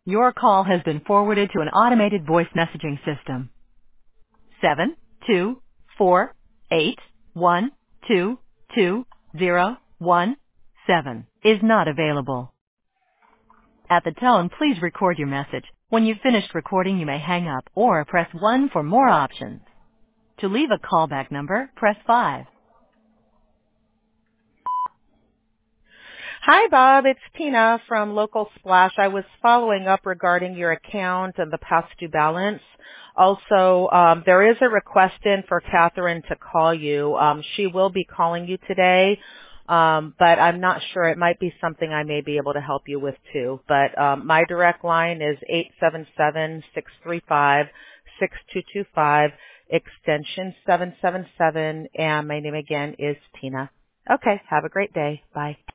Your call has been forwarded to an automated voice messaging system. 72481222017 is not available. At the tone, please record your message. When you've finished recording, you may hang up or press 1 for more options. To leave a callback number, press 5. Hi, Bob. It's Tina from Local Splash. I was following up regarding your account and the past due balance. Also, there is a request in for Catherine to call you. She will be calling you today, but I'm not sure. It might be something I may be able to help you with too. But my direct line is 877-635-6225, extension 777, and my name again is Tina. Okay, have a great day. Bye.